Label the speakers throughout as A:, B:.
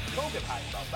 A: Don't get hyped about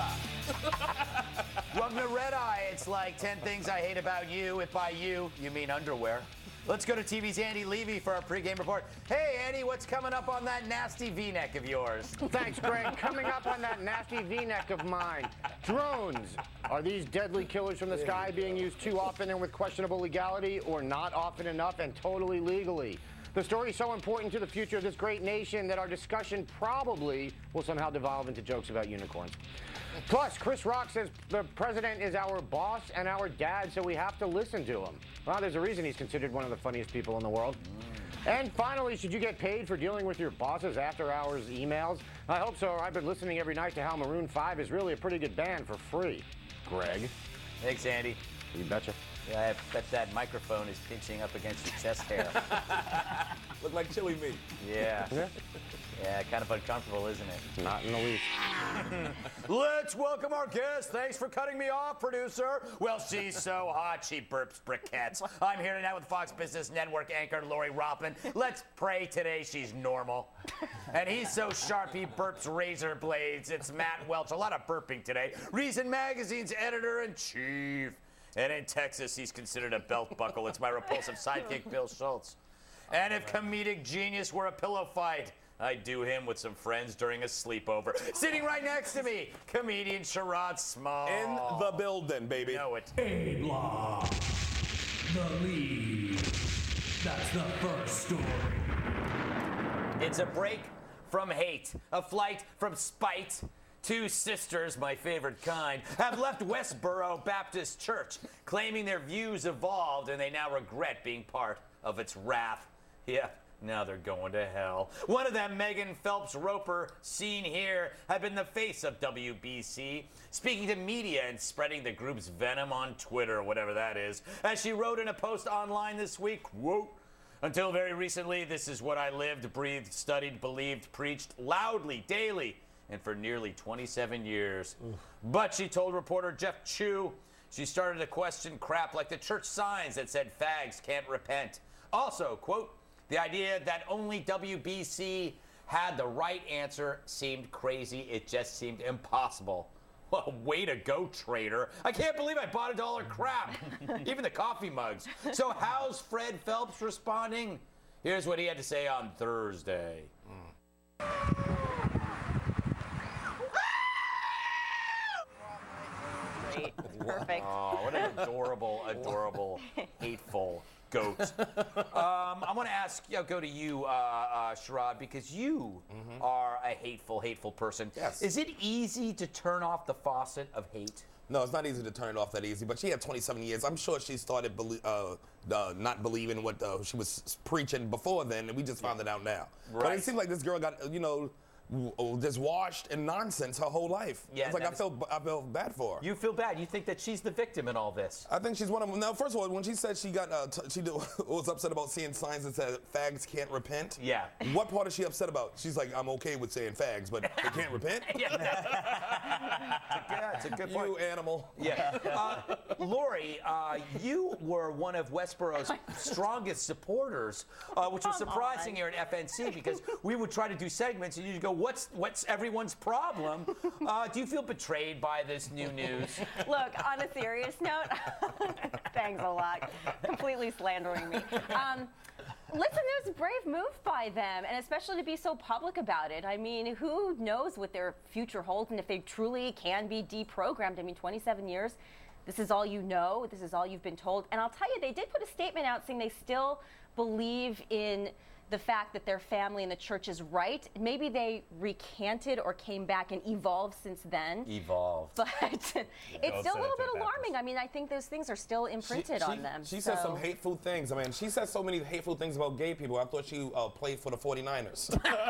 A: that.
B: Welcome to Red Eye. It's like 10 things I hate about you. If by you mean underwear. Let's go to TV's Andy Levy for our pregame report. Hey, Andy, what's coming up on that nasty V-neck of yours?
C: Thanks, Greg. Coming up on that nasty V-neck of mine. Drones. Are these deadly killers from the sky being used too often and with questionable legality, or not often enough and totally legally? The story is so important to the future of this great nation that our discussion probably will somehow devolve into jokes about unicorns. Plus, Chris Rock says the president is our boss and our dad, so we have to listen to him. Well, there's a reason he's considered one of the funniest people in the world. And finally, should you get paid for dealing with your boss's after-hours emails? I hope so. I've been listening every night to how Maroon 5 is really a pretty good band for free. Greg.
B: Thanks, Andy.
C: You betcha.
B: Yeah, I bet that microphone is pinching up against your chest hair.
A: Look like chili meat.
B: Yeah. Yeah, kind of uncomfortable, isn't it?
C: Not in the least.
B: Let's welcome our guest. Thanks for cutting me off, producer. Well, she's so hot, she burps briquettes. I'm here tonight with Fox Business Network anchor Lori Roppin. Let's pray today she's normal. And he's so sharp he burps razor blades. It's Matt Welch. A lot of burping today. Reason Magazine's editor-in-chief. And in Texas, he's considered a belt buckle. It's my repulsive sidekick, Bill Schultz. And if comedic genius were a pillow fight, I'd do him with some friends during a sleepover. Sitting right next to me, comedian Sherrod Small.
A: In the building, baby.
B: Know it.
D: A-Block, the lead. That's the first story.
B: It's a break from hate, a flight from spite. Two sisters, my favorite kind, have left Westboro Baptist Church, claiming their views evolved and they now regret being part of its wrath. Yeah, now they're going to hell. One of them, Megan Phelps Roper, seen here, had been the face of WBC, speaking to media and spreading the group's venom on Twitter, whatever that is. As she wrote in a post online this week, quote, "Until very recently, this is what I lived, breathed, studied, believed, preached loudly, daily, and for nearly 27 years. But she told reporter Jeff Chu she started to question crap like the church signs that said fags can't repent. Also, quote, the idea that only WBC had the right answer seemed crazy. It just seemed impossible. Well, way to go, traitor. I can't believe I bought $1 crap. Even the coffee mugs. So how's Fred Phelps responding? Here's what he had to say on Thursday.
E: Perfect.
B: Oh, what an adorable, hateful goat. I want to ask, go to you, Sherrod, because you are a hateful person.
A: Yes.
B: Is it easy to turn off the faucet of hate?
A: No, it's not easy to turn it off that easy, but she had 27 years. I'm sure she started not believing what she was preaching before then, and we just found it out now.
B: Right.
A: But it seems like this girl got, just washed in nonsense her whole life.
B: Yeah,
A: it's like I feel bad for her.
B: You feel bad. You think that she's the victim in all this.
A: I think she's one of them. Now, first of all, when she said she got, she was upset about seeing signs that said fags can't repent.
B: Yeah.
A: What part is she upset about? She's like, I'm okay with saying fags, but they can't repent.
B: Yeah, it's a good point.
A: You animal.
B: Yeah. Lori, you were one of Westboro's strongest supporters, which was surprising here at FNC because we would try to do segments and you'd go, what's everyone's problem? Do you feel betrayed by this new news?
E: Look, on a serious note, thanks a lot. Completely slandering me. Listen, it was a brave move by them, and especially to be so public about it. I mean, who knows what their future holds and if they truly can be deprogrammed. I mean, 27 years, this is all you know, this is all you've been told. And I'll tell you, they did put a statement out saying they still believe in the fact that their family and the church is right. Maybe they recanted or came back and evolved since then.
B: Evolved.
E: But it's still a little bit alarming. I mean, I think those things are still imprinted on them.
A: She said some hateful things. I mean, she said so many hateful things about gay people. I thought she played for the 49ers.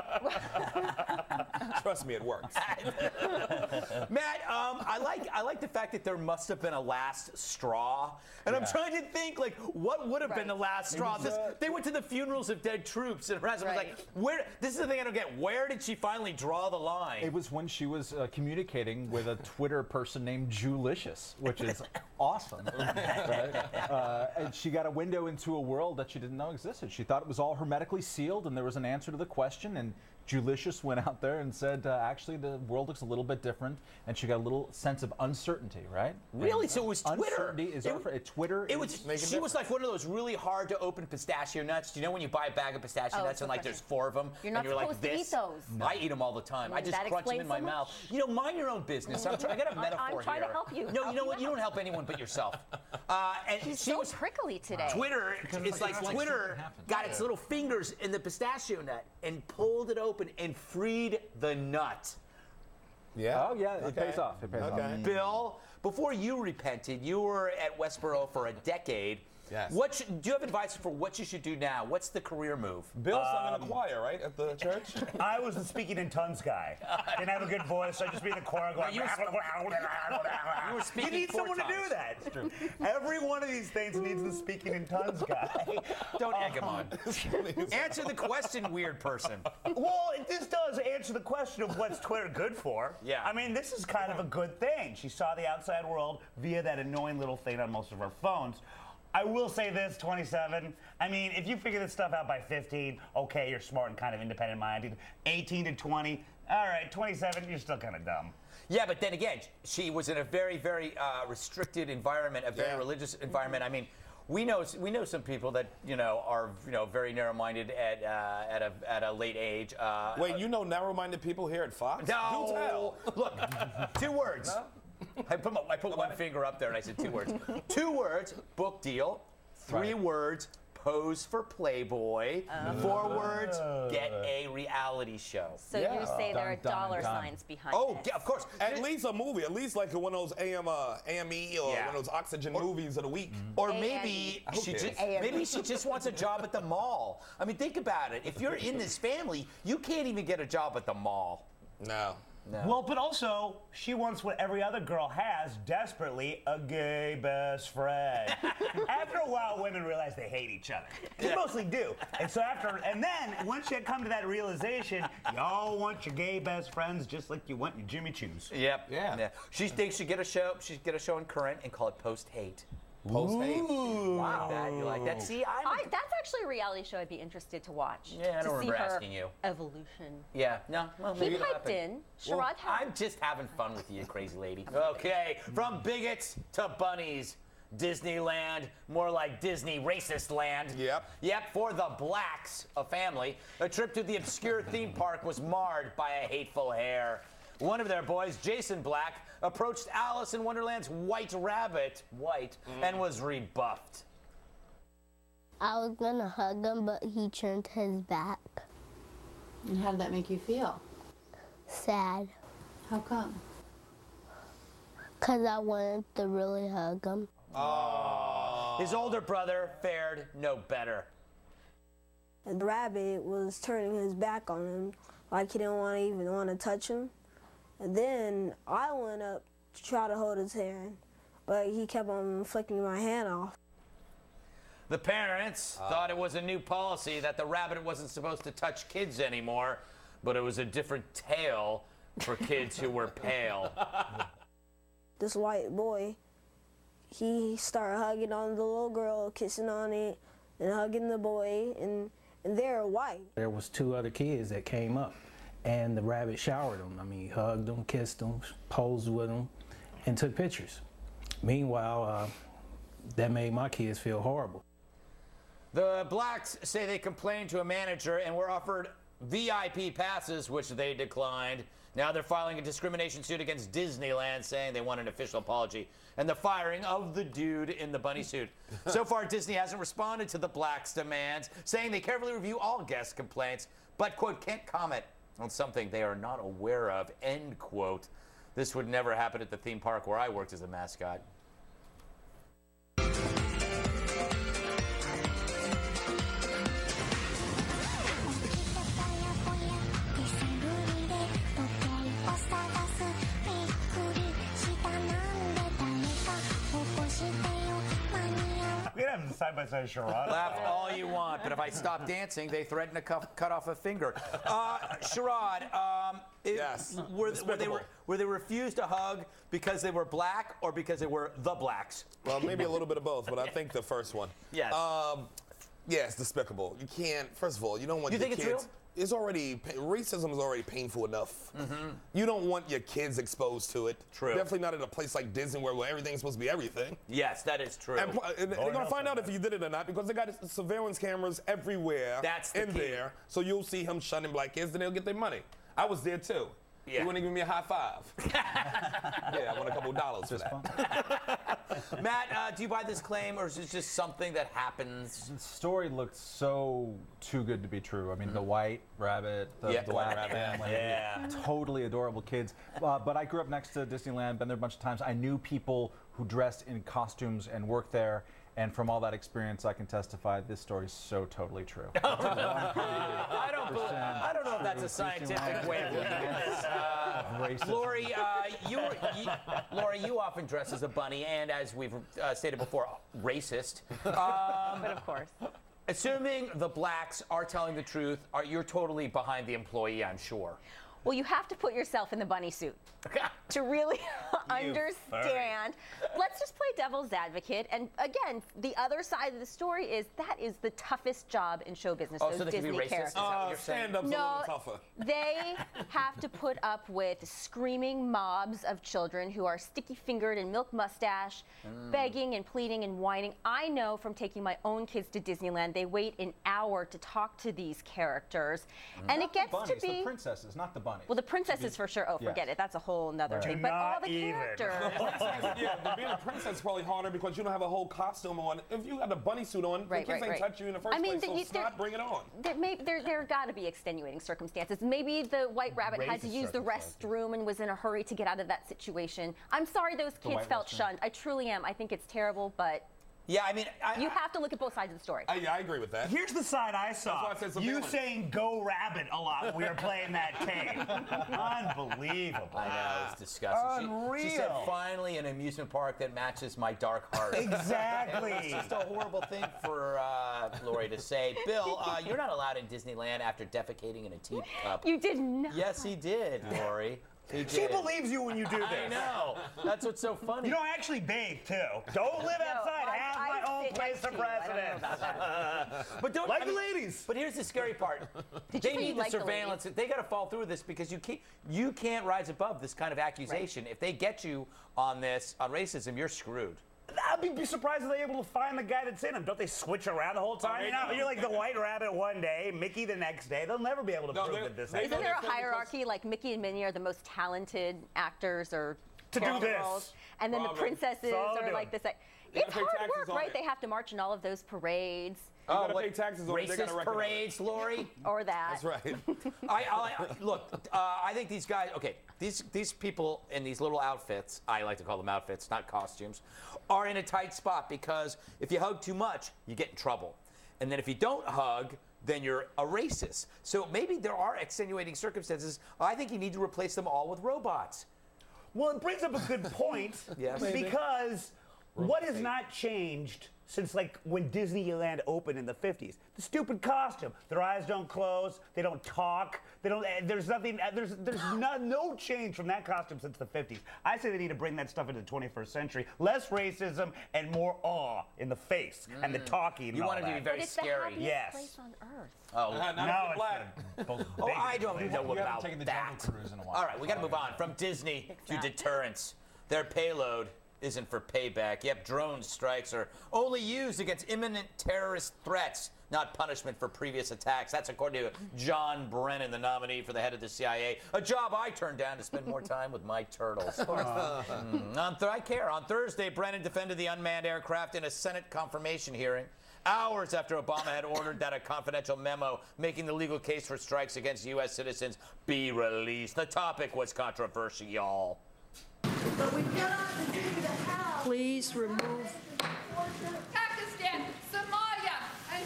A: Trust me, it works.
B: Matt, I like the fact that there must have been a last straw. And I'm trying to think, like, what would have been the last straw? They went to the funerals of dead troops, and was like, where? This is the thing I don't get. Where did she finally draw the line?
F: It was when she was communicating with a Twitter person named Julicious, which is awesome. Right? And she got a window into a world that she didn't know existed. She thought it was all hermetically sealed, and there was an answer to the question, and Julicious went out there and said, actually, the world looks a little bit different, and she got a little sense of uncertainty, right?
B: Really? So it was Twitter.
F: Uncertainty is Twitter.
B: It was. She was like one of those really hard to open pistachio nuts. Do you know when you buy a bag of pistachio nuts and like there's 4 of them,
E: You're not
B: and you're like
E: supposed to
B: this?
E: eat those.
B: I eat them all the time. I just
E: That
B: crunch them in
E: explains
B: my
E: so
B: mouth.
E: much.
B: You know, mind your own business. I got a metaphor here.
E: I'm trying to help you.
B: No,
E: Help
B: you know
E: you
B: what? You
E: out.
B: don't help anyone but yourself. And
E: He's
B: she
E: so
B: was.
E: prickly today.
B: Twitter, it's like Twitter got its little fingers in the pistachio nut and pulled it open and freed the nut.
A: Yeah.
F: Oh, yeah, it pays off. It pays off.
B: Bill, before you repented, you were at Westboro for a decade.
A: Yes.
B: Do you have advice for what you should do now? What's the career move?
A: Bill sung in a choir, right, at the church?
G: I was the speaking in tongues guy. Didn't have a good voice. I just be in the choir going.
B: You were speaking
G: You need
B: 4
G: someone to do
B: tongues.
G: that. It's true. Every one of these things needs the speaking in tongues guy.
B: Don't egg him on. Answer the question, weird person.
G: Well, this does answer the question of what's Twitter good for.
B: Yeah.
G: I mean, this is kind of a good thing. She saw the outside world via that annoying little thing on most of our phones. I will say this, 27. I mean, if you figure this stuff out by 15, okay, you're smart and kind of independent-minded. 18 to 20, all right, 27, you're still kind of dumb.
B: Yeah, but then again, she was in a very, very restricted environment, a very religious environment. I mean, we know some people that are very narrow-minded at a late age.
A: Wait, you know narrow-minded people here at Fox?
B: No.
A: Do tell.
B: Look, 2 words.
A: No?
B: I put one finger up there and I said 2 words. 2 words, book deal. 3 words, pose for Playboy. 4 words, get a reality show.
E: So you say there are
F: Dun, dun,
E: dollar
F: dun.
E: signs behind
B: Oh,
E: this.
B: yeah, of course.
A: At least a movie, at least like one of those AME or
B: Yeah.
A: one of those Oxygen movies of the week.
B: Or maybe
A: Who
B: she
A: cares?
B: just wants a job at the mall. I mean, think about it. If you're in this family, you can't even get a job at the mall.
A: No.
G: Well, but also, she wants what every other girl has desperately, a gay best friend. After a while, women realize they hate each other. They mostly do. And so and then, once you come to that realization, y'all want your gay best friends just like you want your Jimmy Choos.
B: Yep.
A: Yeah.
B: She thinks she get a show on Current and call it Post Hate.
A: Post-hate.
B: Wow. You like that? See,
E: That's actually a reality show I'd be interested to watch.
B: Yeah, I don't
E: to see
B: remember
E: her
B: asking you.
E: evolution.
B: Yeah, no. Well,
E: He
B: maybe it'll
E: piped
B: happen.
E: in. Sherrod had.
B: I'm just having fun with you, crazy lady. Okay, from bigots to bunnies. Disneyland, more like Disney racist land. Yep, for the Blacks, a family, a trip to the obscure theme park was marred by a hateful hair. One of their boys, Jason Black, approached Alice in Wonderland's White Rabbit, and was rebuffed.
H: I was gonna hug him, but he turned his back.
I: And how did that make you feel?
H: Sad.
I: How come?
H: 'Cause I wanted to really hug him.
B: His older brother fared no better.
J: The rabbit was turning his back on him, like he didn't even want to touch him. And then I went up to try to hold his hand, but he kept on flicking my hand off.
B: The parents thought it was a new policy that the rabbit wasn't supposed to touch kids anymore, but it was a different tale for kids who were pale.
J: This white boy, he started hugging on the little girl, kissing on it, and hugging the boy, and they're white.
K: There was 2 other kids that came up, and the rabbit showered them. I mean, hugged them, kissed them, posed with them, and took pictures. Meanwhile, that made my kids feel horrible.
B: The Blacks say they complained to a manager and were offered VIP passes, which they declined. Now they're filing a discrimination suit against Disneyland, saying they want an official apology and the firing of the dude in the bunny suit. So far, Disney hasn't responded to the Blacks' demands, saying they carefully review all guest complaints, but, quote, can't comment on something they are not aware of, end quote. This would never happen at the theme park where I worked as a mascot.
G: We can have side-by-side Sherrod.
B: Laugh all you want, but if I stop dancing, they threaten to cut off a finger. Sherrod,
A: Yes.
B: were they refused a hug because they were black or because they were the Blacks?
A: Well, maybe a little bit of both, but I think the first one.
B: Yes.
A: Yeah, it's despicable. You can't. First of all, you don't want
B: You
A: your
B: think it's
A: kids.
B: real?
A: racism is already painful enough. You don't want your kids exposed to it.
B: True.
A: Definitely not at a place like Disney where everything's supposed to be everything.
B: Yes, that is true.
A: And they're gonna find out if you did it or not because they got surveillance cameras everywhere.
B: That's the key.
A: there, so you'll see him shunning black kids, and they'll get their money. I was there too.
B: Yeah.
A: He wouldn't give me a high five. Yeah, I want a couple of dollars for that.
B: Matt, do you buy this claim, or is it just something that happens?
F: The story looked so too good to be true. I mean, the white rabbit, the black family, totally adorable kids. But I grew up next to Disneyland, been there a bunch of times. I knew people who dressed in costumes and worked there. And from all that experience, I can testify this story is so totally true.
B: I don't know if that's a scientific way of looking at this. Lori, Lori, you often dress as a bunny, and as we've stated before, racist.
E: But of course.
B: Assuming the blacks are telling the truth, you're totally behind the employee, I'm sure.
E: Well, you have to put yourself in the bunny suit to really understand. Let's just play devil's advocate. And again, the other side of the story is that is the toughest job in show business.
B: Oh,
E: those
B: so they
E: Disney
B: can be racist?
E: characters.
B: Is that what you're saying?
A: Stand-up's a little tougher.
E: They have to put up with screaming mobs of children who are sticky-fingered and milk mustache, begging and pleading and whining. I know from taking my own kids to Disneyland, they wait an hour to talk to these characters. And it gets to be...
F: the princesses, not the bunnies.
E: Well, the princesses for sure. Oh, forget it. That's a whole nother thing. But all the characters.
A: Being a princess is probably harder because you don't have a whole costume on. If you got a bunny suit on, the kids ain't touch you in the first place, so stop, bring it on.
E: There got to be extenuating circumstances. Maybe the White Rabbit had to use the restroom and was in a hurry to get out of that situation. I'm sorry those kids felt shunned. I truly am. I think it's terrible, but...
B: Yeah, I mean...
E: you have to look at both sides of the story.
A: I agree with that.
G: Here's the side I saw.
A: That's why I said
G: You saying "Go Rabbit" a lot when we were playing that tape. Unbelievable.
B: I know, it's disgusting.
G: Unreal.
B: She said, finally, an amusement park that matches my dark heart.
G: Exactly.
B: It's just a horrible thing for Lori to say. Bill, you're not allowed in Disneyland after defecating in a teacup.
E: You did not.
B: Yes, he did, Lori.
G: She believes you when you do this.
B: I know. That's what's so funny.
G: You don't actually bathe, too. Don't live outside. Have my own place of residence.
B: But don't,
G: like the ladies.
B: But here's the scary part. They need the surveillance. They got to fall through this because you can't rise above this kind of accusation. Right. If they get you on racism, you're screwed.
G: I'd be surprised if they're able to find the guy that's in him. Don't they switch around the whole time? You're like the White Rabbit one day, Mickey the next day. They'll never be able to prove that this
E: Isn't there a hierarchy like Mickey and Minnie are the most talented actors or
G: to do this?
E: Roles, and then the princesses are like this. It's hard work, right? They have to march in all of those parades.
A: You gotta pay taxes on it.
B: Racist parades, Lori?
E: Or that.
A: That's right.
B: Look, I think these guys, these people in these little outfits, I like to call them outfits, not costumes, are in a tight spot because if you hug too much, you get in trouble. And then if you don't hug, then you're a racist. So maybe there are extenuating circumstances. I think you need to replace them all with robots.
G: Well, it brings up a good point.
B: Yes.
G: Because what has not changed since like when Disneyland opened in the 50s? The stupid costume. Their eyes don't close. They don't talk. They don't. There's nothing. There's no change from that costume since the 50s. I say they need to bring that stuff into the 21st century. Less racism and more awe in the face and the talking. And
B: you want it to be very
E: but it's
B: scary.
E: the happiest place on earth.
B: Oh,
G: no,
B: I don't know about
F: taking the
B: that.
F: Jungle Cruise in a while.
B: All right, we got to move on from Disney to deterrence. Their payload isn't for payback. Yep, drone strikes are only used against imminent terrorist threats, not punishment for previous attacks. That's according to John Brennan, the nominee for the head of the CIA, a job I turned down to spend more time with my turtles. I care. On Thursday, Brennan defended the unmanned aircraft in a Senate confirmation hearing, hours after Obama had ordered that a confidential memo making the legal case for strikes against U.S. citizens be released. The topic was controversial, y'all.
L: But we cannot continue to have. Please remove.
M: Pakistan, Somalia, and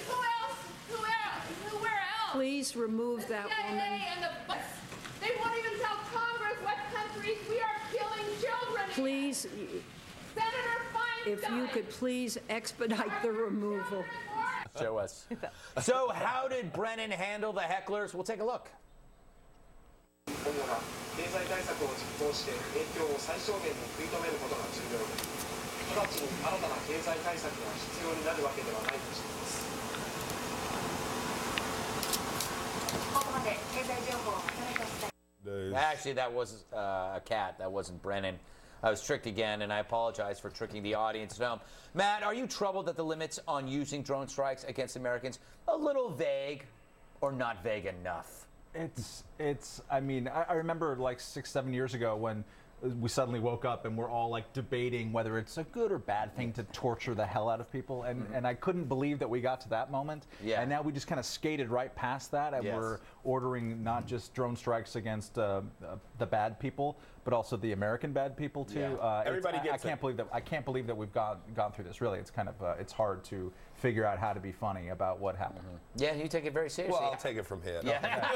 M: where else?
L: Please remove that woman.
M: And they won't even tell Congress what countries we are killing children in.
L: Please,
M: Senator Feinstein.
L: if you could please expedite the removal.
B: Show us. So how did Brennan handle the hecklers? We'll take a look.
N: 主な経済対策を実行して影響を最小限に食い止めることが重要で、直ちに新たな経済対策が必要になるわけではないとしています。
B: Actually, that was a cat. That wasn't Brennan. I was tricked again, and I apologize for tricking the audience at home. Matt, are you troubled that the limits on using drone strikes against Americans a little vague or not vague enough?
F: I mean, I remember like 6, 7 years ago when we suddenly woke up and we're all like debating whether it's a good or bad thing to torture the hell out of people, and I couldn't believe that we got to that moment.
B: Yeah.
F: And now we just kind of skated right past that, and we're ordering not just drone strikes against the bad people, but also the American bad people too.
A: Yeah. Everybody gets
F: I can't believe that we've gone through this. Really, it's kind of it's hard to figure out how to be funny about what happened.
B: Yeah, you take it very seriously.
A: Well, I'll take it from here.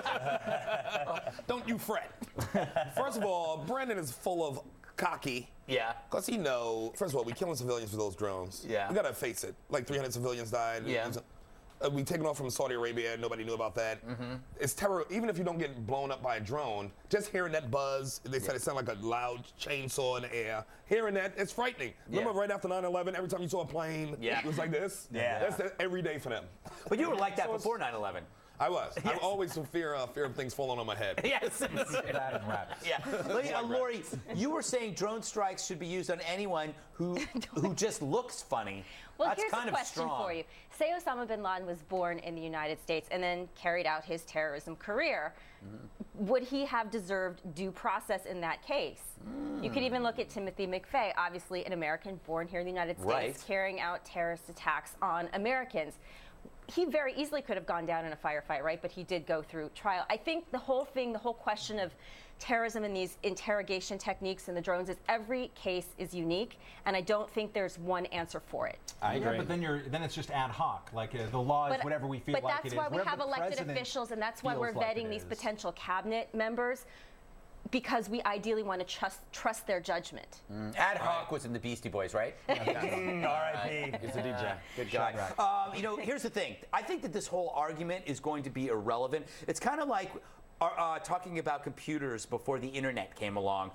B: Yeah.
A: Don't you fret. First of all, Brandon is full of cocky.
B: Yeah.
A: Because he know, first of all, we killing civilians with those drones.
B: Yeah.
A: We got to face it. Like 300 civilians died.
B: Yeah.
A: We taken off from Saudi Arabia. Nobody knew about that. It's terror. Even if you don't get blown up by a drone, just hearing that buzz, they said it sounded like a loud chainsaw in the air. Hearing that, it's frightening. Remember right after 9/11, every time you saw a plane, it was like this?
B: Yeah.
A: That's every day for them.
B: But you were like that before 9/11.
A: I was. I'm always in fear of things falling on my head.
B: Yes.
F: That and rabbits.
B: Yeah. Lori, you were saying drone strikes should be used on anyone who just looks funny.
E: Well,
B: That's
E: here's
B: kind
E: a
B: of
E: question
B: strong.
E: for you. Say Osama bin Laden was born in the United States and then carried out his terrorism career. Would he have deserved due process in that case? You could even look at Timothy McVeigh, obviously an American born here in the United States, carrying out terrorist attacks on Americans. He very easily could have gone down in a firefight, right? But he did go through trial. I think the whole question of terrorism and these interrogation techniques and the drones is every case is unique, and I don't think there's one answer for it.
F: I agree. But then it's just ad hoc. Like the law is whatever we feel like it is.
E: But that's why we have elected officials, and that's why we're vetting these potential cabinet members, because we ideally want to trust their judgment.
B: Ad hoc was in the Beastie Boys, right?
G: R.I.P.
B: He's a DJ. Good guy. Here's the thing. I think that this whole argument is going to be irrelevant. It's kind of like talking about computers before the internet came along.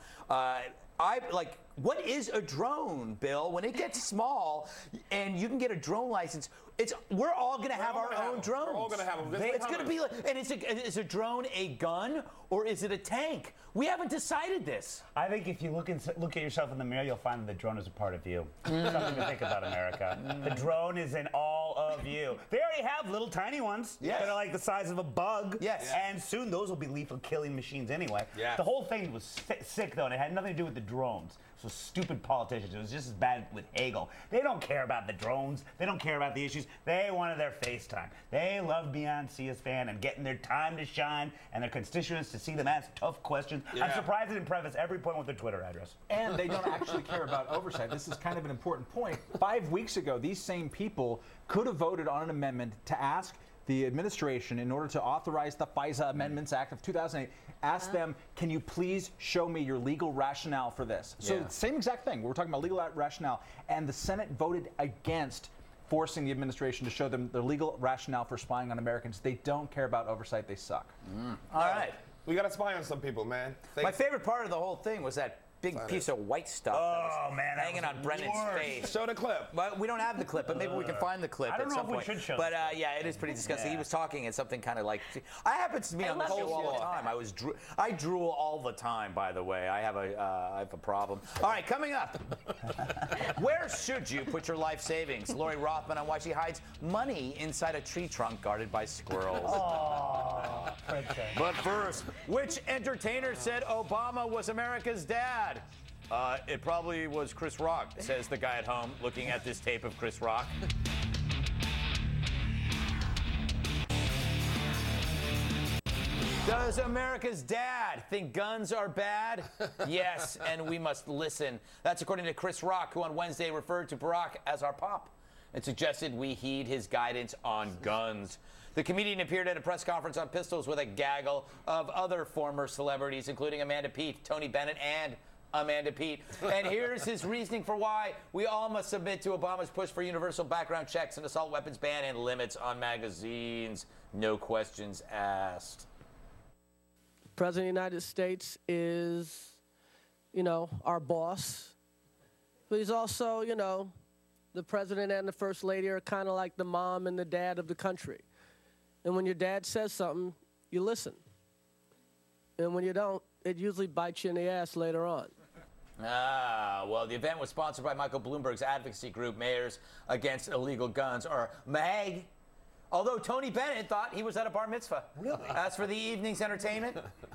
B: What is a drone, Bill? When it gets small and you can get a drone license, we're all going to have our own drones.
A: We're all going to have them.
B: It's going to be is a drone a gun or is it a tank? We haven't decided this.
G: I think if you look at yourself in the mirror, you'll find that the drone is a part of you. Something to think about, America. The drone is in all of you. They already have little tiny ones that are like the size of a bug.
B: Yes.
G: And soon those will be lethal killing machines anyway.
A: Yes.
G: The whole thing was sick, though, and it had nothing to do with the drones. So stupid politicians. It was just as bad with Hagel. They don't care about the drones. They don't care about the issues. They wanted their FaceTime. They love being on C-SPAN and getting their time to shine and their constituents to see them ask tough questions.
A: Yeah.
G: I'm surprised they didn't preface every point with their Twitter address.
F: And they don't actually care about oversight. This is kind of an important point. 5 weeks ago, these same people could have voted on an amendment to ask the administration, in order to authorize the FISA Amendments Act of 2008, ask them, can you please show me your legal rationale for this? So same exact thing. We're talking about legal rationale. And the Senate voted against forcing the administration to show them their legal rationale for spying on Americans. They don't care about oversight. They suck.
B: All right.
A: We got to spy on some people, man.
B: My favorite part of the whole thing was that big piece of white stuff that was hanging on Brennan's face.
A: Show the clip.
B: But we don't have the clip, but maybe we can find the clip at some point.
G: Should show
B: but yeah, it is pretty disgusting. He was talking and something kind of like. I happen to be on the show all the time. I drool all the time. By the way, I have a problem. All right, coming up. Where should you put your life savings? Lori Rothman on why she hides money inside a tree trunk guarded by squirrels.
G: Oh,
B: but first, which entertainer said Obama was America's dad? It probably was Chris Rock, says the guy at home looking at this tape of Chris Rock. Does America's dad think guns are bad? Yes, and we must listen. That's according to Chris Rock, who on Wednesday referred to Barack as our pop and suggested we heed his guidance on guns. The comedian appeared at a press conference on pistols with a gaggle of other former celebrities, including Amanda Peet, Tony Bennett, and Amanda Peet. And here's his reasoning for why we all must submit to Obama's push for universal background checks, an assault weapons ban, and limits on magazines. No questions asked.
O: The President of the United States is, our boss. But he's also, the President and the First Lady are kind of like the mom and the dad of the country. And when your dad says something, you listen. and when you don't, it usually bites you in the ass later on.
B: Well, the event was sponsored by Michael Bloomberg's advocacy group, Mayors Against Illegal Guns, or MAG. Although Tony Bennett thought he was at a bar mitzvah.
A: Really?
B: As for the evening's entertainment,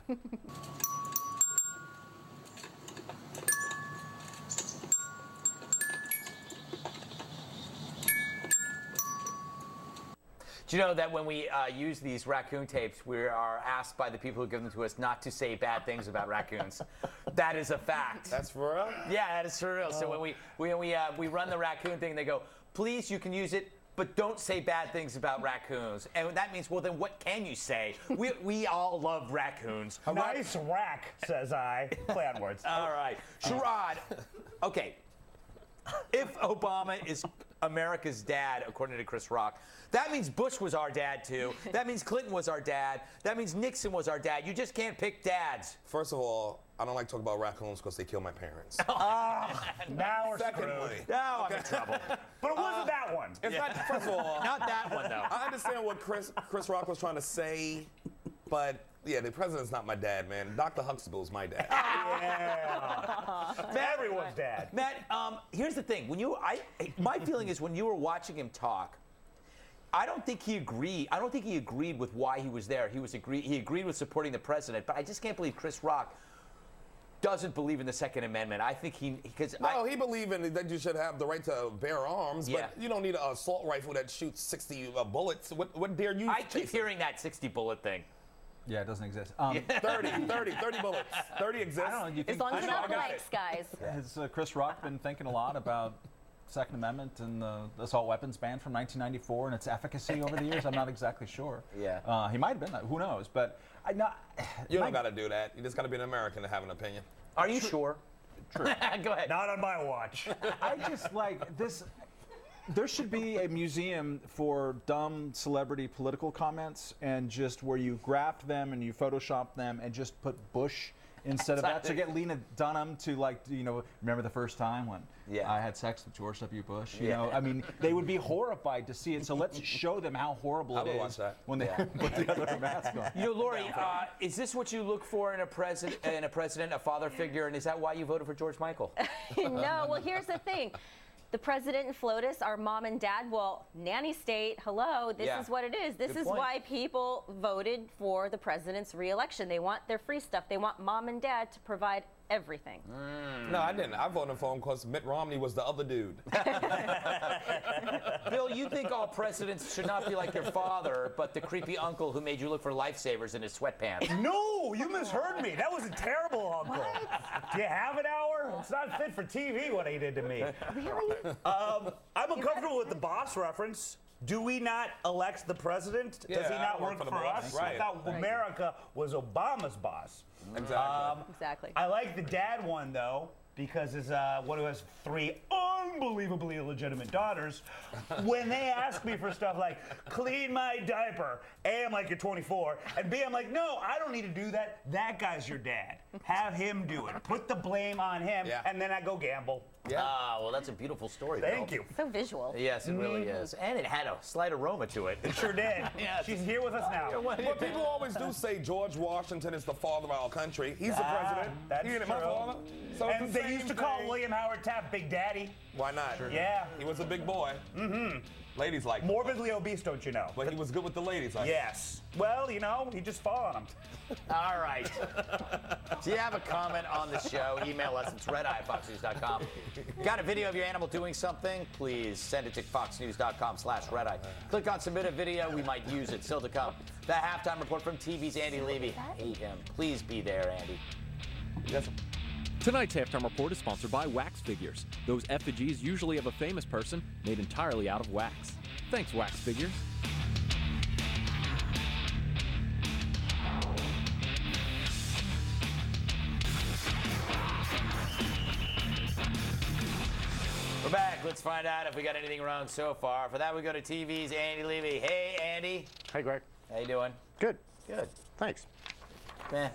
B: do you know that when we use these raccoon tapes, we are asked by the people who give them to us not to say bad things about raccoons? That is a fact.
A: That's for real?
B: Yeah, that is for real. So when we run the raccoon thing, they go, please, you can use it, but don't say bad things about raccoons. And that means, well, then what can you say? We all love raccoons.
G: Nice rack, says I. Play on words.
B: All right. Sherrod, okay. If Obama is America's dad, according to Chris Rock, that means Bush was our dad, too. That means Clinton was our dad. That means Nixon was our dad. You just can't pick dads.
A: First of all, I don't like talking about raccoons because they kill my parents.
G: Now we're
A: Secondly,
G: screwed.
B: Now I'm in trouble.
G: But it wasn't that one.
A: It's not, first of all,
B: Not that one, though.
A: I understand what Chris Rock was trying to say, but yeah, the president's not my dad, man. Dr. Huxtable's my dad.
G: Yeah. Everyone's dad.
B: Matt, here's the thing. My feeling is when you were watching him talk, I don't think he agreed. I don't think he agreed with why he was there. He agreed with supporting the president, but I just can't believe Chris Rock doesn't believe in the Second Amendment. I think he
A: believes in that you should have the right to bear arms,
B: Yeah.
A: but you don't need an assault rifle that shoots 60 bullets. What dare you?
B: I keep hearing that 60 bullet thing.
F: Yeah, it doesn't exist.
A: 30 bullets. 30 exists.
F: I don't know. You
E: As
F: think
E: long as
A: I
E: you're
A: know,
E: not
A: I got
E: blanks, guys.
F: Has Chris Rock been thinking a lot about Second Amendment and the assault weapons ban from 1994 and its efficacy over the years? I'm not exactly sure.
B: Yeah.
F: He might have been that. Who knows? But
A: You don't got to do that. You just got to be an American to have an opinion.
B: Are you sure?
F: True.
B: Go ahead.
G: Not on my watch.
F: I just like this. There should be a museum for dumb celebrity political comments, and just where you graft them and you Photoshop them and just put Bush instead of that. So get Lena Dunham to, like, you know, remember the first time when I had sex with George W. Bush? You know, I mean, they would be horrified to see it. So let's show them how horrible it is when they put the other mask on.
B: You know, Lori, is this what you look for in a president, a father figure, and is that why you voted for George Michael?
E: No, well, here's the thing. The president and FLOTUS are mom and dad. Well, nanny state, hello, this is what it is. This is why people voted for the president's re-election. They want their free stuff. They want mom and dad to provide everything.
A: No, I didn't. I voted for him because Mitt Romney was the other dude.
B: Bill, you think all presidents should not be like their father, but the creepy uncle who made you look for lifesavers in his sweatpants.
G: No, you misheard me. That was a terrible uncle. Do you have an hour? It's not fit for TV what he did to me.
E: Really?
G: I'm uncomfortable with the boss reference. Do we not elect the president? Does he not work for us?
A: Right.
G: I thought America was Obama's boss.
E: Exactly.
G: I like the dad one, though, because as one who has 3 unbelievably illegitimate daughters, when they ask me for stuff like, clean my diaper, A, I'm like, you're 24, and B, I'm like, no, I don't need to do that. That guy's your dad. Have him do it. Put the blame on him, and then I go gamble.
B: Well, that's a beautiful story,
G: Thank
B: Bill.
G: you.
E: So visual.
B: Yes, it really is. And it had a slight aroma to it.
G: It sure did. She's here with us now.
A: But people always do say George Washington is the father of our country. He's the president.
G: That's
A: He ain't
G: true.
A: my father. So it's
G: And
A: the
G: they used to
A: same
G: call
A: thing.
G: William Howard Taft Big Daddy.
A: Why not?
G: Yeah.
A: He was a big boy.
G: Mm-hmm.
A: Ladies like him.
G: Morbidly obese, don't you know?
A: But he was good with the ladies.
G: Yes. Well, you know, he just fall on them.
B: All right. Do you have a comment on the show? Email us. It's redeye@foxnews.com. Got a video of your animal doing something? Please send it to foxnews.com/redeye. Click on submit a video. We might use it. Still to come. The halftime report from TV's Andy Levy. Hate him. Please be there, Andy.
A: Yes.
P: Tonight's halftime report is sponsored by Wax Figures. Those effigies usually of a famous person made entirely out of wax. Thanks, Wax Figures.
B: We're back. Let's find out if we got anything wrong so far. For that, we go to TV's Andy Levy. Hey, Andy.
C: Hey, Greg.
B: How you doing?
C: Good.
B: Good.
C: Thanks.
B: Eh.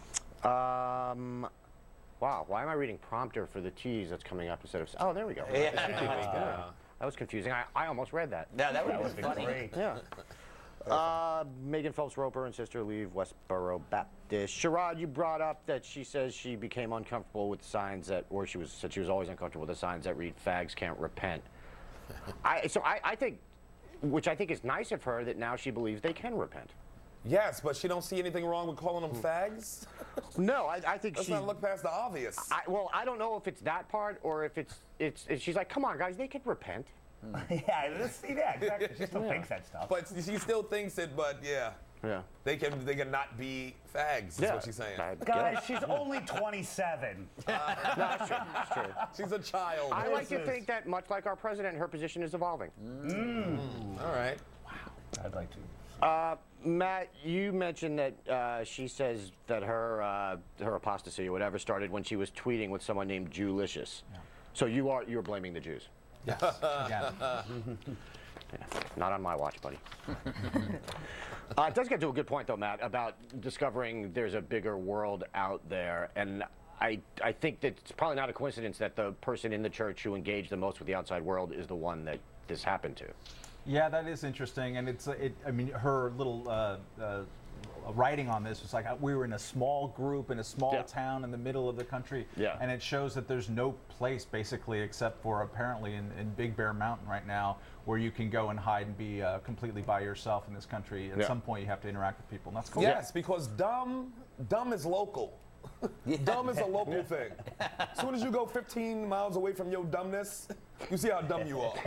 C: Wow, why am I reading prompter for the tease that's coming up instead of... Oh, there we go.
B: Yeah.
C: That was confusing. I almost read that.
B: Yeah, that would have been funny.
C: Yeah. Megan Phelps Roper and sister leave Westboro Baptist. Sherrod, you brought up that she says she became uncomfortable with signs that, or said she was always uncomfortable with the signs that read "Fags can't repent." I think, which I think is nice of her, that now she believes they can repent.
A: Yes, but she don't see anything wrong with calling them fags?
C: No, I think
A: Let's not look past the obvious.
C: I don't know if it's that part or if it's she's like, come on, guys, they can repent.
G: Yeah, let's see that. Exactly. She still thinks that stuff.
A: But she still thinks it, but yeah.
C: Yeah.
A: They can not be fags, is what she's saying.
G: Guys, she's only 27.
C: No, that's true. That's true.
A: She's a child.
C: I like to think that, much like our president, her position is evolving.
A: All right.
G: Wow. I'd like to.
C: Matt, you mentioned that she says that her apostasy or whatever started when she was tweeting with someone named Jewlicious. Yeah. So you're blaming the Jews.
F: Yes.
C: Yeah, not on my watch, buddy. It does get to a good point, though, Matt, about discovering there's a bigger world out there. And I think that it's probably not a coincidence that the person in the church who engaged the most with the outside world is the one that this happened to.
F: Yeah, that is interesting, and I mean, her little writing on this was like, we were in a small group in a small town in the middle of the country, and it shows that there's no place basically except for apparently in Big Bear Mountain right now where you can go and hide and be completely by yourself in this country. At some point, you have to interact with people, and that's cool.
A: Yes, because dumb is local. Dumb is a local thing. As soon as you go 15 miles away from your dumbness, you see how dumb you are.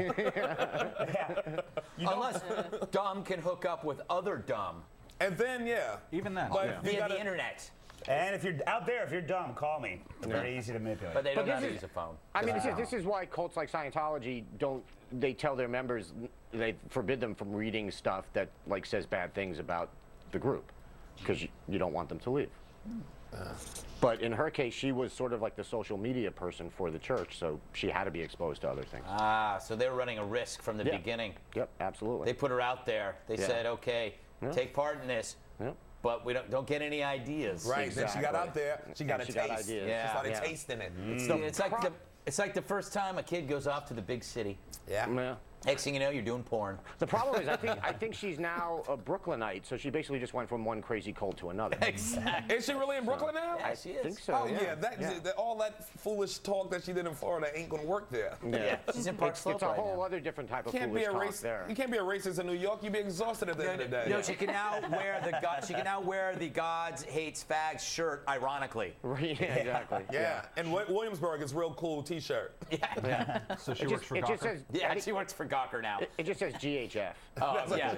B: Unless dumb can hook up with other dumb.
A: And then,
F: even then.
B: But via the internet.
G: And if you're out there, if you're dumb, call me. It's very easy to manipulate.
B: But they don't know how to use a phone.
C: I mean, this is why cults like Scientology they tell their members, they forbid them from reading stuff that says bad things about the group, because you don't want them to leave. But in her case, she was sort of like the social media person for the church, so she had to be exposed to other things.
B: So they were running a risk from the beginning.
C: Yep, absolutely.
B: They put her out there. They said, okay, take part in this, but we don't get any ideas.
A: Right, then she got out there, she got a taste.
B: Yeah.
A: She started tasting it.
B: It's like the first time a kid goes off to the big city.
A: Yeah.
B: Next thing you know, you're doing porn.
C: The problem is, I think she's now a Brooklynite, so she basically just went from one crazy cult to another.
B: Exactly.
A: Is she really in Brooklyn now?
B: Yeah, she is.
C: I think so.
A: Oh yeah, all that foolish talk that she did in Florida ain't gonna work there.
B: Yeah, she's in Park Slope
C: It's a whole other different type of foolish talk there.
A: You can't be a racist in New York. You'd be exhausted at the end of the day.
B: No, she can now wear the Gods Hates Fags shirt, ironically.
C: Yeah, exactly.
A: Yeah, and Williamsburg is real cool T-shirt.
B: Yeah.
F: So she works for Gawker?
B: She works for Gawker now.
C: It just says GHF.
B: Oh, yeah.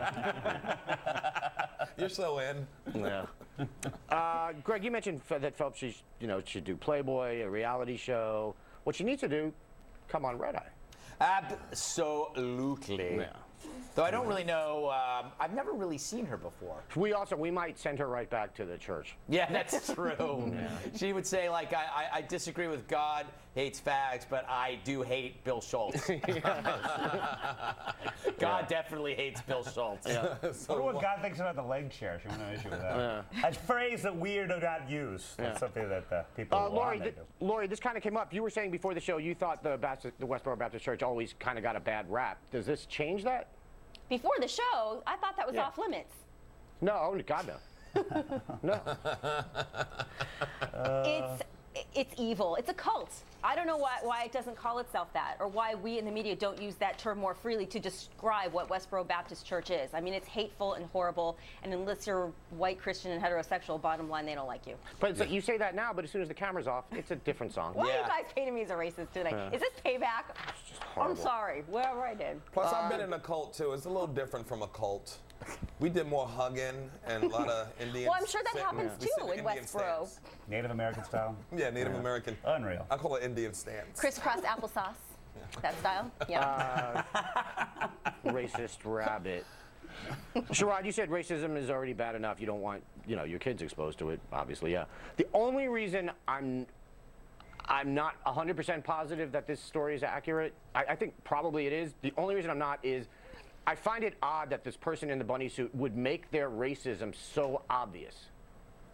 A: You're so in.
C: Yeah. Greg, you mentioned that Phelps should do Playboy, a reality show. What she needs to do, come on Red Eye.
B: Absolutely.
C: Yeah.
B: Though I don't really know, I've never really seen her before.
C: We might send her right back to the church.
B: Yeah, that's true. She would say, like, I disagree with God hates fags, but I do hate Bill Schultz. God definitely hates Bill Schultz.
G: I wonder what God thinks about the leg chair. She won't have an issue with that. A phrase that we do not use. That's something that people
C: Lori, this kind of came up. You were saying before the show you thought the Westboro Baptist Church always kind of got a bad rap. Does this change that?
E: Before the show, I thought that was off limits.
C: No, God no. No.
E: It's evil. It's a cult. I don't know why it doesn't call itself that, or why we in the media don't use that term more freely to describe what Westboro Baptist Church is. I mean, it's hateful and horrible, and unless you're white, Christian, and heterosexual, bottom line, they don't like you.
C: But it's like, you say that now, but as soon as the camera's off, it's a different song.
E: Why are you guys painting me as a racist today? Is this payback? I'm sorry. Whatever I did.
A: Plus, I've been in a cult, too. It's a little different from a cult. We did more hugging and a lot of Indian.
E: Well, I'm sure that happens too in Westboro.
G: Native American style?
A: Yeah, Native American.
G: Unreal.
A: I call it Indian stance.
E: Crisscross applesauce. That style? Yeah.
C: Racist rabbit. Sherrod, you said racism is already bad enough. You don't want, your kids exposed to it, obviously, yeah. The only reason I'm not 100% positive that this story is accurate, I think probably it is. The only reason I'm not is I find it odd that this person in the bunny suit would make their racism so obvious.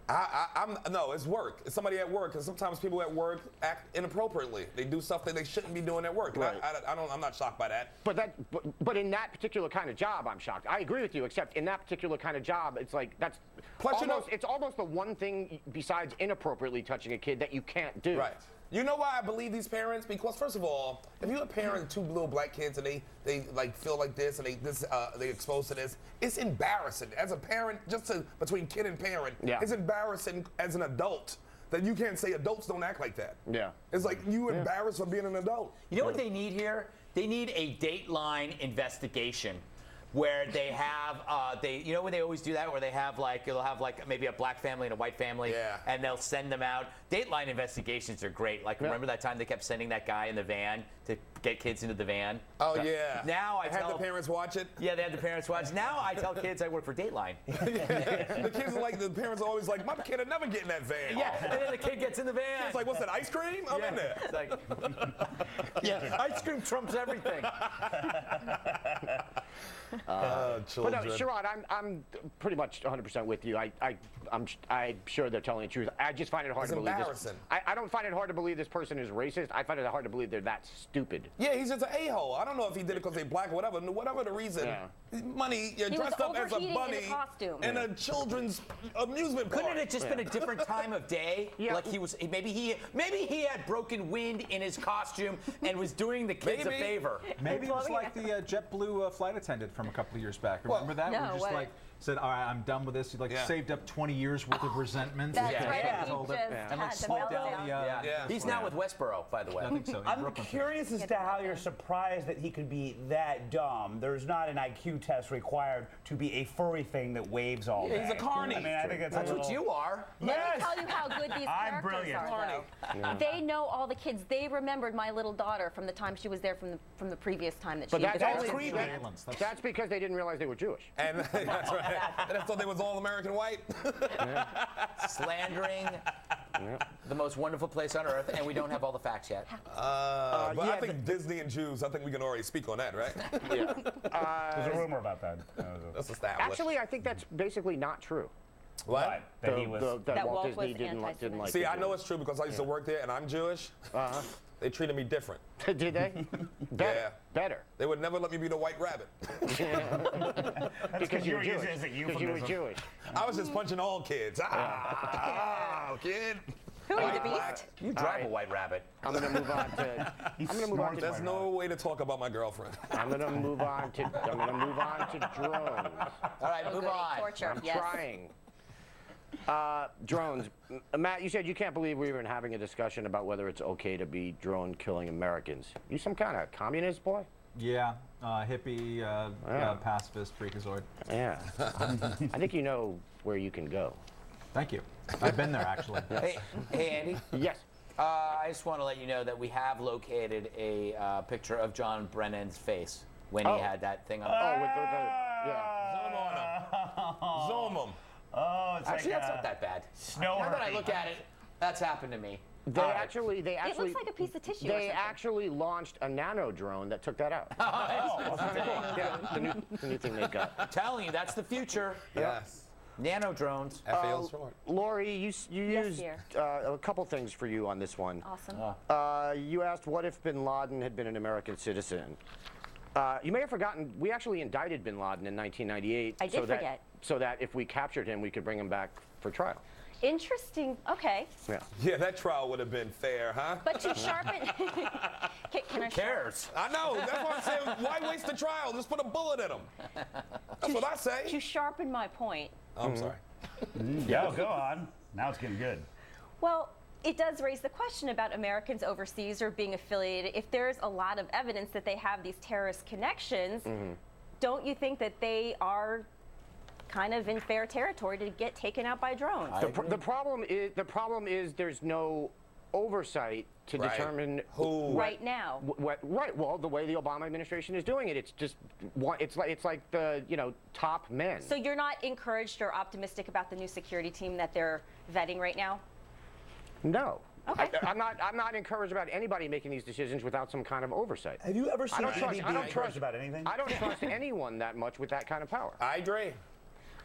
A: No, it's work. It's somebody at work, because sometimes people at work act inappropriately. They do stuff that they shouldn't be doing at work.
C: Right.
A: I'm not shocked by that.
C: But in that particular kind of job, I'm shocked. I agree with you, except in that particular kind of job, it's like that's it's almost the one thing besides inappropriately touching a kid that you can't do.
A: Right. You know why I believe these parents? Because first of all, if you're a parent of two little black kids and they like feel like this and they exposed to this, it's embarrassing as a parent. Between kid and parent, it's embarrassing as an adult that you can't say adults don't act like that.
C: Yeah.
A: It's like you embarrassed for being an adult.
B: You know what they need here? They need a Dateline investigation. Where they have, you know when they always do that, where they'll have maybe a black family and a white family, and they'll send them out. Dateline investigations are great. Like, remember that time they kept sending that guy in the van to get kids into the van?
A: Oh, yeah.
B: Now I
A: have the parents watch it?
B: Yeah, they had the parents watch. Now I tell kids I work for Dateline.
A: The kids are like, the parents are always like, my kid would never get in that van.
B: Yeah, and then the kid gets in the van.
A: It's like, what's that, ice cream? I'm in there.
B: It's like, ice cream trumps everything.
C: But no, Sherrod, I'm pretty much 100% with you. I'm sure they're telling the truth. I just find it hard to believe this. I don't find it hard to believe this person is racist. I find it hard to believe they're that stupid.
A: Yeah, he's just an a-hole. I don't know if he did it because they're black or whatever the reason. Money, you're dressed up as a bunny in a children's amusement park.
B: Couldn't it have just been a different time of day? Like maybe he had broken wind in his costume and was doing the kids a favor.
F: Maybe it was like the JetBlue flight attendant from a couple of years back. Remember that?
E: No,
F: Where just like said, all right, I'm done with this. He saved up 20 years worth of resentment.
E: That's right. He
F: Told
E: just
F: it.
E: had the meltdown.
B: He's now with Westboro, by the way.
F: I think so.
G: I'm curious as to how you're surprised that he could be that dumb. There's not an IQ test required to be a furry thing that waves all day.
A: He's a carny.
G: I mean, I think
B: that's what you are.
E: Let me tell you how good these
G: I'm
E: characters
G: brilliant.
E: are, though. They know all the kids. They remembered my little daughter from the time she was there from the previous time that she was there.
C: That's creepy. That's because they didn't realize they were Jewish.
A: And that's right. And I thought they was all American white.
B: Slandering the most wonderful place on earth, and we don't have all the facts yet.
A: But I think Disney and Jews, I think we can already speak on that, right?
G: There's a rumor about that.
A: That's established.
C: Actually, I think that's basically not true.
A: What?
C: That Walt Disney didn't like.
A: See, I know it's true because I used to work there, and I'm Jewish. They treated me different.
C: Did they?
A: Yeah.
C: Better.
A: They would never let me be the white rabbit.
C: Because you were Jewish. Because you were Jewish.
A: I was just punching all kids. Kid.
E: Who are you, the beast?
B: You drive a white rabbit.
C: I'm going to move on to.
A: There's no way to talk about my girlfriend.
C: I'm going to move on to drones.
B: All right, move on.
E: Torture.
C: I'm trying. Drones. Matt, you said you can't believe we're even having a discussion about whether it's okay to be drone killing Americans. You some kind of communist boy?
F: Yeah, hippie, pacifist, freakazoid.
C: Yeah. I think you know where you can go.
F: Thank you. I've been there, actually.
B: Hey, Andy?
C: Yes.
B: I just want to let you know that we have located a picture of John Brennan's face when he had that thing on.
C: Zoom
A: on him. Zoom him.
G: Oh, it's
B: actually,
G: like
B: that's not that bad.
G: Snow
B: now that I look at it, that's happened to me.
C: They actually.
E: It looks like a piece of tissue.
C: They actually launched a nano drone that took that out. The new thing they got.
B: I'm telling you, that's the future.
A: Yes.
B: Nano drones.
A: FAL short.
C: Lori, you used a couple things for you on this one.
E: Awesome.
C: You asked, what if bin Laden had been an American citizen? You may have forgotten, we actually indicted bin Laden in 1998.
E: I did forget.
C: So that if we captured him, we could bring him back for trial.
E: Interesting. Okay.
A: Yeah, that trial would have been fair, huh?
E: But to sharpen... Can I
B: cares?
A: I know. That's why I'm saying, why waste the trial? Just put a bullet in him. That's what I say.
E: To sharpen my point.
A: Oh, I'm sorry.
G: Yeah, go on. Now it's getting good.
E: Well, it does raise the question about Americans overseas or being affiliated. If there's a lot of evidence that they have these terrorist connections, don't you think that they are kind of in fair territory to get taken out by drones?
C: The problem is there's no oversight to determine
A: who
E: right now.
C: Right. Well, the way the Obama administration is doing it, it's just it's like the top men.
E: So you're not encouraged or optimistic about the new security team that they're vetting right now?
C: No.
E: Okay.
C: I'm not encouraged about anybody making these decisions without some kind of oversight.
G: Have you ever seen
C: I don't trust
G: about anything?
C: I don't trust anyone that much with that kind of power.
A: I agree.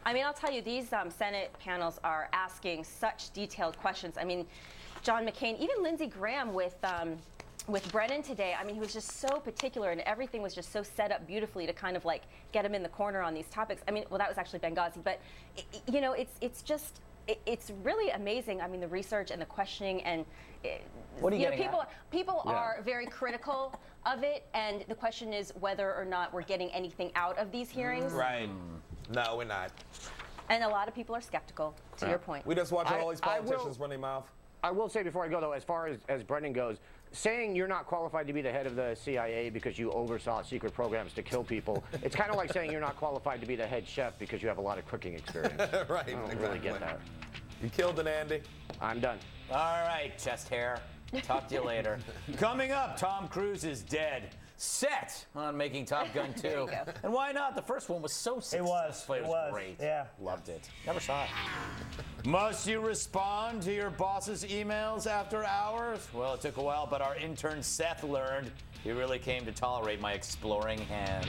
E: I mean, I'll tell you, these Senate panels are asking such detailed questions. I mean, John McCain, even Lindsey Graham with Brennan today, I mean, he was just so particular, and everything was just so set up beautifully to kind of like get him in the corner on these topics. I mean, well, that was actually Benghazi, but you know, it's really amazing. I mean, the research and the questioning, and
B: what are you
E: people are very critical of it, and the question is whether or not we're getting anything out of these hearings.
A: Right. No, we're not.
E: And a lot of people are skeptical, to your point.
A: We just watching all these politicians run their mouth.
C: I will say before I go, though, as far as Brendan goes, saying you're not qualified to be the head of the CIA because you oversaw secret programs to kill people, it's kind of like saying you're not qualified to be the head chef because you have a lot of cooking experience.
A: Right,
C: I don't really get that.
A: You killed it, Andy.
C: I'm done.
B: All right, chest hair. Talk to you later. Coming up, Tom Cruise is dead. Set on making Top Gun 2. And why not? The first one was so successful. It was great.
G: Yeah.
B: Loved it. Never saw it. Must you respond to your boss's emails after hours? Well, it took a while, but our intern Seth learned he really came to tolerate my exploring hands.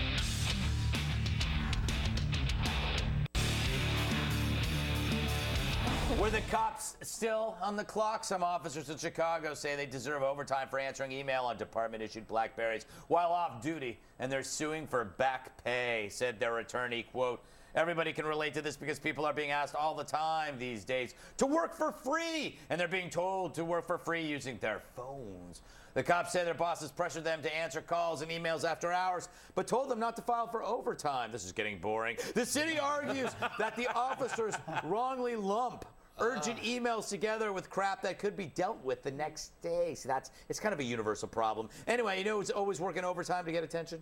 B: Were the cops still on the clock? Some officers in Chicago say they deserve overtime for answering email on department-issued BlackBerries while off duty, and they're suing for back pay, said their attorney, quote, "Everybody can relate to this because people are being asked all the time these days to work for free, and they're being told to work for free using their phones." The cops say their bosses pressured them to answer calls and emails after hours, but told them not to file for overtime. This is getting boring. The city argues that the officers wrongly lump urgent emails together with crap that could be dealt with the next day. So it's kind of a universal problem. Anyway, you know who's always working overtime to get attention?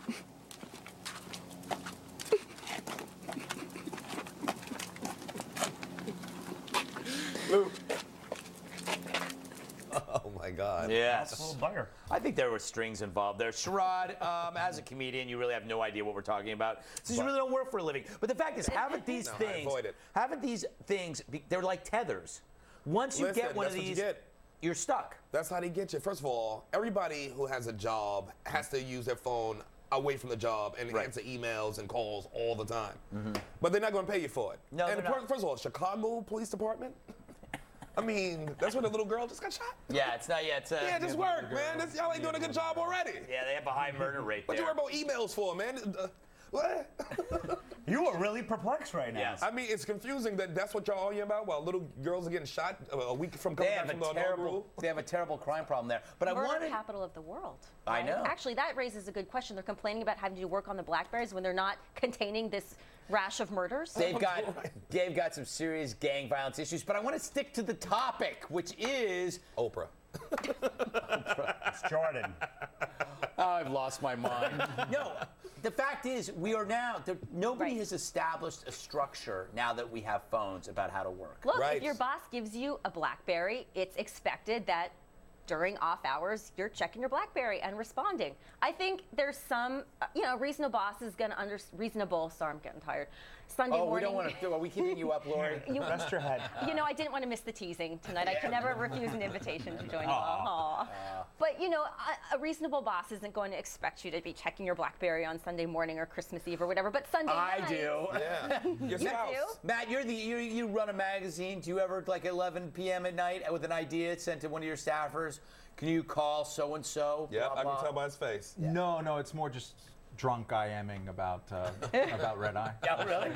A: Luke. Oh my God.
B: Yes.
G: That's a little bugger.
B: I think there were strings involved there. Sherrod, as a comedian, you really have no idea what we're talking about, since you really don't work for a living. But the fact is, haven't these things, they're like tethers. Once you get one of these, you're stuck.
A: That's how they get you. First of all, everybody who has a job has to use their phone away from the job and answer emails and calls all the time. But they're not going to pay you for it.
B: No,
A: and first of all, Chicago Police Department, I mean, that's where the little girl just got shot.
B: Yeah, it's not yet.
A: Yeah, just work, man. Y'all ain't doing a good job already.
B: Yeah, they have a high murder rate
A: What
B: there.
A: you worry about emails for, man? What?
G: You are really perplexed right now.
B: Yes.
A: I mean, it's confusing that that's what y'all arguing about while little girls are getting shot a week from coming back from the inaugural.
B: They have a terrible crime problem there. But
E: Murder capital of the world.
B: I know.
E: Actually, that raises a good question. They're complaining about having to do work on the BlackBerries when they're not containing this rash of murders.
B: They've got some serious gang violence issues, but I want to stick to the topic, which is
A: Oprah.
G: It's Jordan.
B: Oh, I've lost my mind. No, the fact is, we are now, nobody has established a structure now that we have phones about how to work.
E: Look, if your boss gives you a BlackBerry, it's expected that during off hours, you're checking your BlackBerry and responding. I think there's some, reasonable boss is going to reasonable, sorry, I'm getting tired. Sunday morning.
B: We don't want to, are we keeping you up, Lori?
G: Rest your head.
E: I didn't want to miss the teasing tonight. I can never refuse an invitation to join you all. But, a reasonable boss isn't going to expect you to be checking your BlackBerry on Sunday morning or Christmas Eve or whatever, but Sunday night.
B: I do.
A: Yeah.
E: You do?
B: Matt, you run a magazine. Do you ever, like 11 p.m. at night with an idea sent to one of your staffers? Can you call so-and-so?
A: Yeah, I can tell by his face.
F: Yeah. No, it's more just drunk IMing about Red Eye.
B: Yeah, really?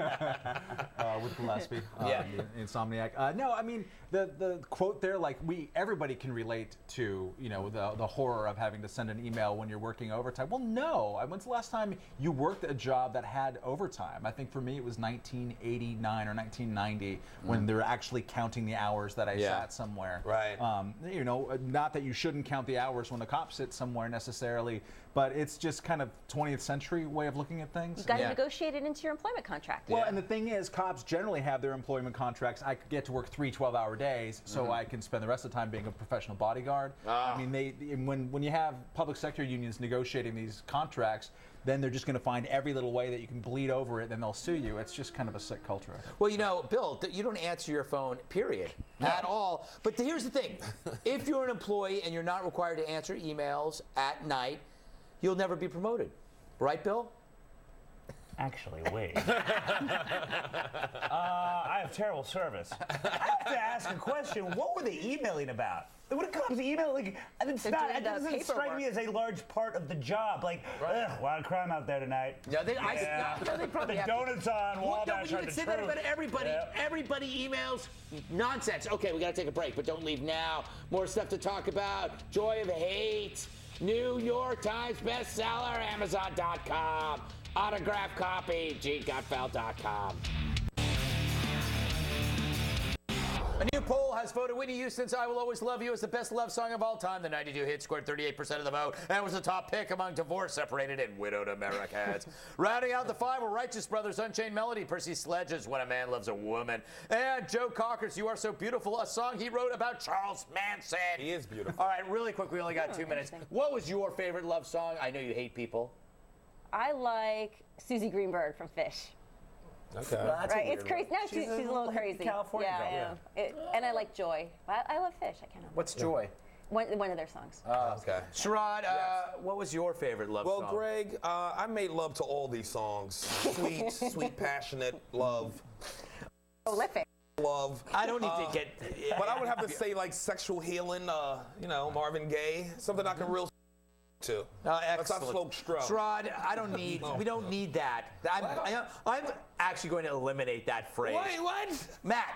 F: With Gillespie,
B: yeah.
F: Insomniac. No, I mean the quote there, like everybody can relate to, the horror of having to send an email when you're working overtime. Well, no. When's the last time you worked a job that had overtime? I think for me it was 1989 or 1990 when they were actually counting the hours that I sat somewhere.
A: Right.
F: Not that you shouldn't count the hours when the cops sit somewhere necessarily, but it's just kind of 20th century way of looking at things.
E: You've got to negotiate it into your employment contract.
F: Well, and the thing is, cops generally have their employment contracts. I get to work 3 12-hour days, so I can spend the rest of the time being a professional bodyguard. I mean, when you have public sector unions negotiating these contracts, then they're just going to find every little way that you can bleed over it, then they'll sue you. It's just kind of a sick culture.
B: Well, Bill, you don't answer your phone, period, at all. But here's the thing. If you're an employee and you're not required to answer emails at night, you'll never be promoted. Right, Bill?
G: Actually, wait. I have terrible service. I have to ask a question. What were they emailing about? When it comes to email, like, it's not, it doesn't strike me as a large part of the job. Like, ugh, a lot of crime out there tonight.
B: No, they probably
G: the
B: have
G: donuts on,
B: well,
G: Wabash
B: you
G: are
B: would
G: the
B: say that
G: truth.
B: about everybody.
G: Yep.
B: Everybody emails nonsense. Okay, we got to take a break, but don't leave now. More stuff to talk about. Joy of Hate, New York Times bestseller, Amazon.com, autograph copy, GeneGutfeld.com. A new poll has voted Whitney Houston's I Will Always Love You as the best love song of all time. The 92 hit scored 38% of the vote and was the top pick among divorced, separated, and widowed Americans. Rounding out the five were Righteous Brothers' Unchained Melody, Percy Sledge's When a Man Loves a Woman, and Joe Cocker's You Are So Beautiful, a song he wrote about Charles Manson.
A: He is beautiful.
B: All right, really quick, we only got 2 minutes. What was your favorite love song? I know you hate people.
E: I like Susie Greenberg from Fish.
A: Okay.
B: Well, that's
E: Right,
B: a
E: it's
B: weird
E: crazy.
B: one.
E: No, she's a little crazy.
B: California girl.
E: Yeah, I know. And I like Joy. I love Fish. I can't remember.
B: What's Joy?
E: One of their songs.
A: Okay.
B: Sherrod, what was your favorite love song?
A: Well, Greg, I made love to all these songs. Sweet, sweet, passionate love.
E: Prolific.
A: Love.
B: I don't need to get.
A: But I would have to say like Sexual Healing, Marvin Gaye, something I can real to. That's not
B: Excellent.
A: Stroke.
B: Sherrod, I don't need. We don't need that. I'm actually going to eliminate that phrase.
A: Wait, what?
B: Matt.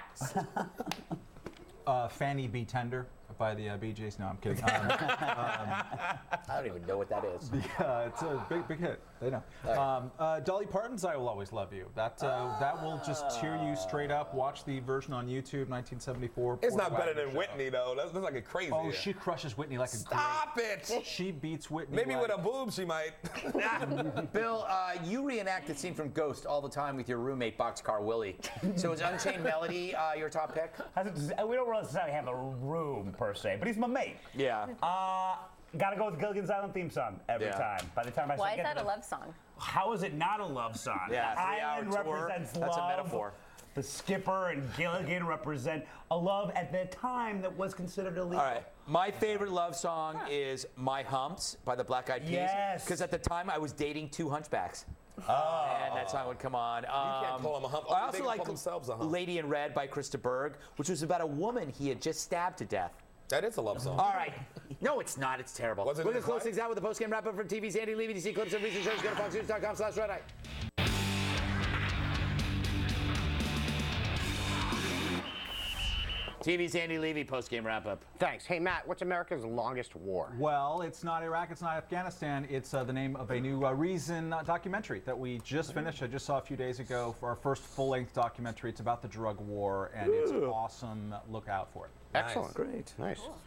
F: Fanny Be Tender by the Bee Gees. No, I'm kidding.
B: I don't even know what that is.
F: It's a big hit. They know. Dolly Parton's "I Will Always Love You." That will just tear you straight up. Watch the version on YouTube, 1974.
A: It's not better than Whitney though. That's like a crazy.
F: Oh, she crushes Whitney like a
A: Stop it!
F: She beats Whitney.
A: Maybe
F: like,
A: with a boob she might.
B: Bill, you reenact the scene from Ghost all the time with your roommate Boxcar Willie. So is Unchained Melody your top pick?
G: We don't necessarily have a room per se, but he's my mate.
B: Yeah.
G: Gotta go with Gilligan's Island theme song every time. By the time I
E: Why is
G: get
E: that
G: to
E: a love song?
G: How is it not a love song?
B: Yeah,
G: the island
B: 3-hour tour.
G: represents
B: That's
G: love.
B: a metaphor.
G: The skipper and Gilligan represent a love at the time that was considered illegal.
B: All right. My favorite love song is My Humps by the Black Eyed Peas.
G: Yes.
B: Because at the time I was dating two hunchbacks.
G: Oh.
B: And that song would come on.
A: You can't call them a hump.
B: I
A: They
B: also
A: can
B: like
A: call themselves a hump.
B: Lady in Red by Krista Berg, which was about a woman he had just stabbed to death.
A: That is a love song.
B: All right. No, it's not. It's terrible.
A: Was it
B: We're going
A: in
B: to close
A: life?
B: things out with the post-game wrap-up from TV's Andy Levy. To see clips and recent shows, go to foxnews.com/redeye. TV's Andy Levy post-game wrap-up.
C: Thanks. Hey, Matt, what's America's longest war?
F: Well, it's not Iraq, it's not Afghanistan. It's the name of a new Reason documentary that we just finished. I just saw a few days ago for our first full-length documentary. It's about the drug war, and it's awesome. Look out for it.
C: Excellent.
B: Great.
C: Nice.